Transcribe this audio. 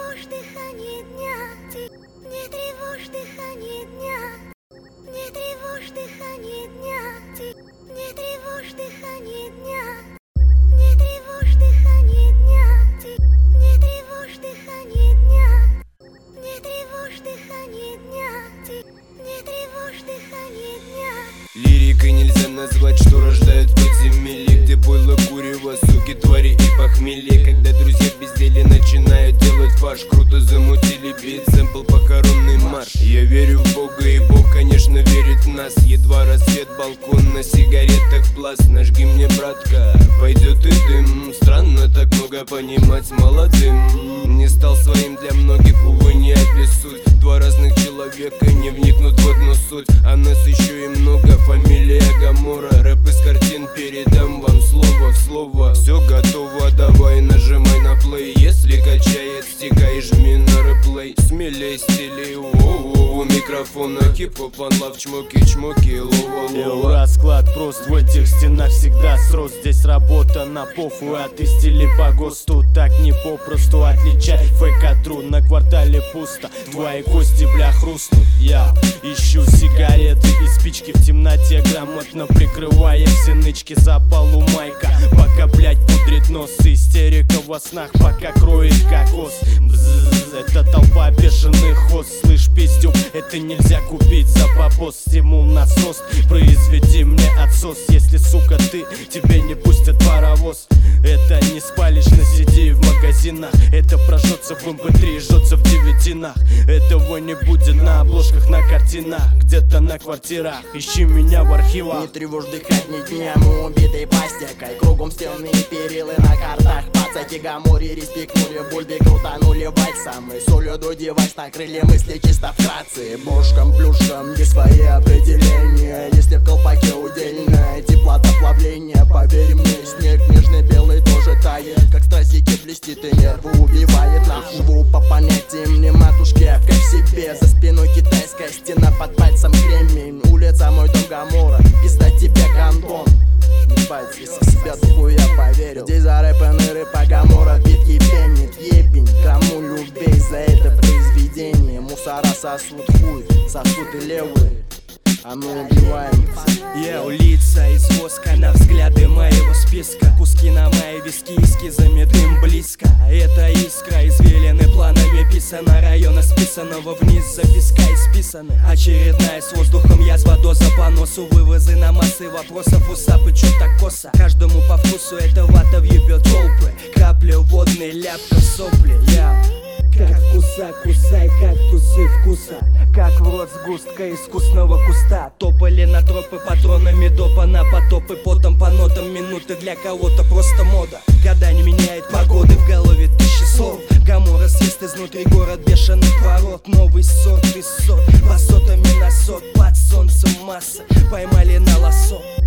тревожь дыхание дня, не тревожь дыхание дня, не тревожь дыхание дня, не тревожь дыхание дня, не тревожь дыхание дня, не тревожь дыхание дня, не тревожь дыхание дня, не тревожь дыхание дня. Лирикой нельзя назвать, что рождает подземелье, где пойло, курево, суки, твари и похмелье. Когда друзья в безделе начинают делать фарш, круто замутили бит, сэмпл похоронный марш. Я верю в Бога, и Бог, конечно, верит в нас. Едва рассвет, балкон, на сигаретах пласт. Нажги мне, братка, пойдет и дым. Странно так много понимать молодым. Не стал своим для многих, увы, не описуть. Два разных человека не вникнут в одну суть. А нас еще и много, фамилия Гамора. Рэп из картин, передам вам слово в слово. Все готово, давай нажимай на плей. Если качает, стикай, жми на реплей. Смелей, стилей, у микрофона хип-хоп, анлав, чмоки-чмоки, лова-лова. Расклад прост, в этих стенах всегда срос. Здесь работа на похуй, а ты стили по ГОСТу. Так не попросту отличай фейк от тру. На квартале пусто, твои кости, бля, хрустнут. Я ищу сигареты и спички в темноте, грамотно прикрывая все нычки. Запалу майка, пока, блять, пудрит нос. Истерика во снах, пока кроет кокос. Бззз, это толпа бешеных хоз. Слышь, пиздюк, это нельзя купить за бабос. Стимул насос, произведи мне отсос. Если, сука, ты, тебе не пустят паровоз. Это не спалишь на CD в магазинах. Это прожжется в MP3, жжется в девятинах. Этого не будет на обложках, на картинах, где-то на квартирах. Ищи меня в архивах. Не тревожь дыхание дня, мы убитой пластикой. Кругом стены и перилы на картах. Пацаки Гамори респектнули, бульби крутанули вальсом. И солью девайс накрыли мысли чисто вкратце. Бошком, плюшком, есть свои определения. Если в колпаке удельное теплота плавления, поверь мне, снег нежный белый тоже тает. Как стразики блестит и нервы убивает. Нахуй по понятиям не матушки, а как себе. За спиной китайская стена, под пальцем кремень. Улица мой дом Гамора, пизда тебе гандон. Ебать, если в себя духу я поверил. Здесь зарэпанный рэп, а Гамора бит ебенит. Ебень, кому любей за это произведение. Мусора сосут хуй, сосут и левые, а мы убиваем. Я улица из воска на взгляды моего списка. Куски на мои виски, эскизами дым близко. Это искра, извилины планами писана. Района списанного вниз, записка исписаны. Очередная с воздухом язва, доза по носу. Вывозы на массы вопросов, усапы, чё так косо. Каждому по вкусу эта вата въебет толпы. Капли водной, ляпка в сопли. Я как вкуса, кусай кактусы вкуса. Как в рот сгустка искусного куста. Топали на тропы патронами допа на потопы. Потом по нотам минуты для кого-то просто мода. Года не меняет погоды, в голове тысячи слов. Гамора съест изнутри город бешеных ворот. Новый сорт и сот, высотами на сот. Под солнцем масса, поймали на лосо.